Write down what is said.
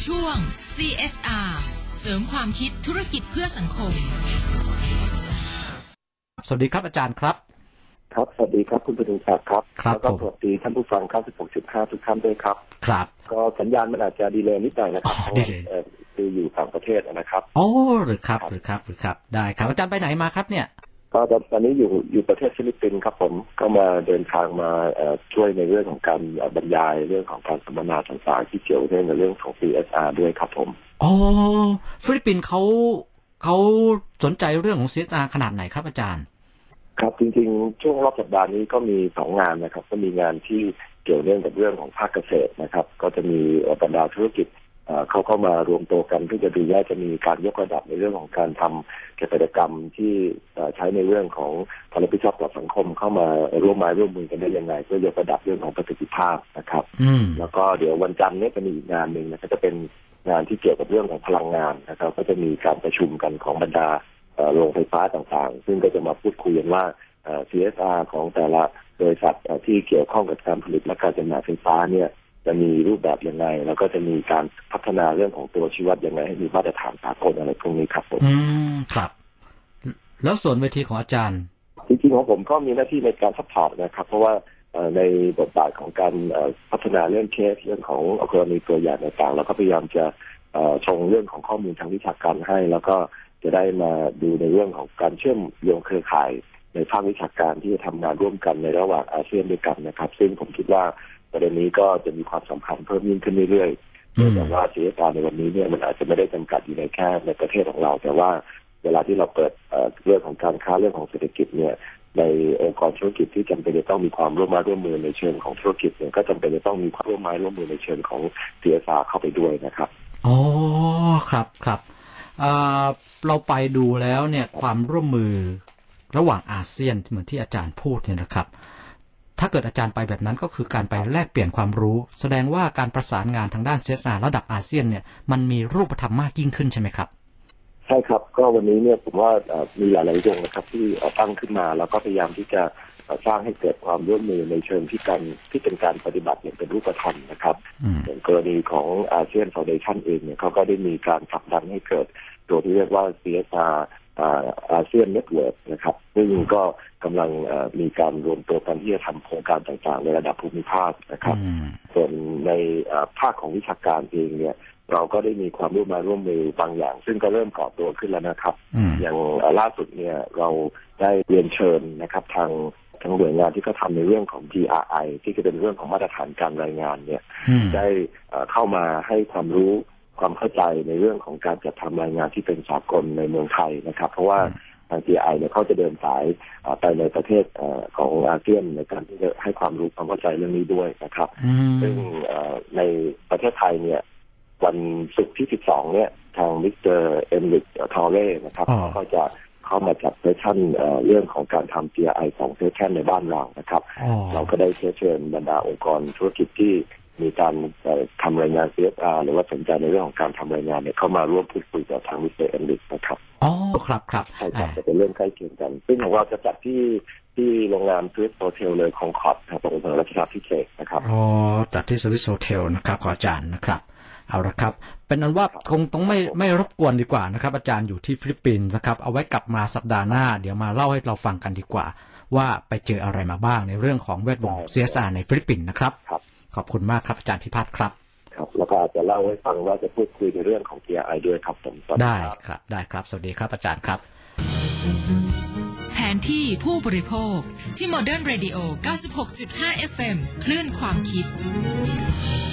ช่วง CSR เสริมความคิดธุรกิจเพื่อสังคมสวัสดีครับอาจารย์ครับครับสวัสดีครับคุณประดุงศักดิ์ครับแล้วก็สวัสดีท่านผู้ฟัง 96.5 ทุกท่านด้วยครับครับก็สัญญาณมันอาจจะดีเลย์นิดหน่อยนะครับคืออยู่ต่างประเทศนะครับโอ้หรือครับได้ครับอาจารย์ไปไหนมาครับเนี่ยก็ตอนนี้อยู่ประเทศฟิลิปปินส์ครับผมก็มาเดินทางมาช่วยในเรื่องของการบรรยายเรื่องของการสัมมนาต่างๆที่เกี่ยวเนื่องกับเรื่องของ CSR ด้วยครับผมอ๋อฟิลิปปินส์เขาสนใจเรื่องของ CSR ขนาดไหนครับอาจารย์ครับจริงๆช่วงรอบสัปดาห์นี้ก็มี2งานนะครับก็มีงานที่เกี่ยวเนื่องกับเรื่องของภาคเกษตรนะครับก็จะมีบรรดาธุรกิจเขาเข้ามารวมตัวกันเพื่อจะดูว่าจะมีการยกระดับในเรื่องของการทำเกษตรกรรมที่ใช้ในเรื่องของความรับผิดชอบต่อสังคมเข้ามาร่วมมือกันได้ยังไงเพื่อยกระดับเรื่องของประสิทธิภาพนะครับแล้วก็เดี๋ยววันจันทร์นี้จะมีอีกงานหนึ่งนะก็จะเป็นงานที่เกี่ยวกับเรื่องของพลังงานนะครับก็จะมีการประชุมกันของบรรดาโรงไฟฟ้าต่างๆซึ่งก็จะมาพูดคุยกันว่าCSR ของแต่ละบริษัทที่เกี่ยวข้องกับการผลิตและการจำหน่ายไฟฟ้าเนี่ยจะมีรูปแบบยังไงแล้วก็จะมีการพัฒนาเรื่องของตัวชี้วัดยังไงให้มีมาตรฐานสากลอะไรพวกนี้ครับผมครับแล้วส่วนเวทีของอาจารย์จริงๆของผมก็มีหน้าที่ในการซัพพอร์ตนะครับเพราะว่าในบทบาทของการพัฒนาเรื่องเคสเรื่องของกรณีตัวอย่างต่างๆเราก็พยายามจะชงเรื่องของข้อมูลทางวิชาการให้แล้วก็จะได้มาดูในเรื่องของการเชื่อมโยงเครือข่ายในภาควิชาการที่จะทำงานร่วมกันในระหว่างอาเซียนด้วยกันนะครับซึ่งผมคิดว่าประเด็นนี้ก็จะมีความสำคัญเพิ่มยิ่งขึ้นเรื่อยๆเนื่องจากว่า CSR ในวันนี้เนี่ยมันอาจจะไม่ได้จำกัดอยู่ในแค่ในประเทศของเราแต่ว่าเวลาที่เราเปิดเรื่องของการค้าเรื่องของเศรษฐกิจเนี่ยในองค์กรธุรกิจที่จำเป็นจะต้องมีความร่วมมือในเชิงของธุรกิจเนี่ยก็จำเป็นจะต้องมีความร่วมมือในเชิงของ CSR เข้าไปด้วยนะครับอ๋อครับเราไปดูแล้วเนี่ยความร่วมมือระหว่างอาเซียนเหมือนที่อาจารย์พูดเนี่ยนะครับถ้าเกิดอาจารย์ไปแบบนั้นก็คือการไปแลกเปลี่ยนความรู้แสดงว่าการประสานงานทางด้าน CSR ระดับอาเซียนเนี่ยมันมีรูปธรรมมากยิ่งขึ้นใช่ไหมครับใช่ครับก็วันนี้เนี่ยผมว่ามีหลายๆองค์นะครับที่ตั้งขึ้นมาแล้วก็พยายามที่จะสร้างให้เกิดความร่วมมือในเชิงที่เป็นการปฏิบัติอย่างเป็นรูปธรรมนะครับอย่างกรณีของอาเซียนฟาวเดชั่นเองเนี่ยเขาก็ได้มีการผลักดันให้เกิดตัวที่เรียกว่า CSRอาเซียนเน็ตเวิร์คนะครับซึ่งก็กำลังมีการรวมตัวกันที่จะทำโครงการต่างๆในระดับภูมิภาคนะครับส่วนในภาคของวิชาการเองเนี่ยเราก็ได้มีความร่วมมือบางอย่างซึ่งก็เริ่มก่อตัวขึ้นแล้วนะครับอย่างล่าสุดเนี่ยเราได้เรียนเชิญนะครับทางหน่วยงานที่เขาทำในเรื่องของ GRI ที่จะเป็นเรื่องของมาตรฐานการรายงานเนี่ยได้เข้ามาให้ความรู้ความเข้าใจในเรื่องของการจัดทำรายงานที่เป็นสากลในเมืองไทยนะครับเพราะว่าทาง GRI เนี่ยเขาจะเดินสายไปในประเทศของอาเซียนในการที่จะให้ความรู้ความเข้าใจเรื่องนี้ด้วยนะครับซึ่งในประเทศไทยเนี่ยวันศุกร์ที่12เนี่ยทางมิสเตอร์เอมริกทอเร่นะครับก็จะเข้ามาจัดเซสชั่นเรื่องของการทำ GRI 2เซสชั่นในบ้านเรานะครับเราก็ได้เชิญบรรดาองค์กรธุรกิจที่มีการทำรายงาน CSR หรือว่าสนใจในเรื่องของการทำรายงานเนี่ยเข้ามาร่วมพูดคุยกับทางมิสเตอร์เอมริกนะครับอ๋อครับใช่ครับจะเป็นเรื่องใกล้เคียงกันซึ่งของเราจะจัดที่โรงแรมสวิสโฮเทลเลยคองคอร์ดครับตรงถนนรัชดาภิเษกนะครับอ๋อจัดที่สวิสโฮเทลนะครับขออาจารย์นะครับเอาละครับเป็นอันว่าคงต้องไม่รบกวนดีกว่านะครับอาจารย์อยู่ที่ฟิลิปปินส์นะครับเอาไว้กลับมาสัปดาห์หน้าเดี๋ยวมาเล่าให้เราฟังกันดีกว่าว่าไปเจออะไรมาบ้างในเรื่องของแวดวง CSR ในฟิลิปปินส์นะครับขอบคุณมากครับอาจารย์พิพัฒน์ครับครับแล้วก็อาจจะเล่าให้ฟังว่าจะพูดคุยในเรื่องของ GRI ด้วยครับผมได้ครับสวัสดีครับอาจารย์ครับแผนที่ผู้บริโภคที่ Modern Radio 96.5 FM คลื่นความคิด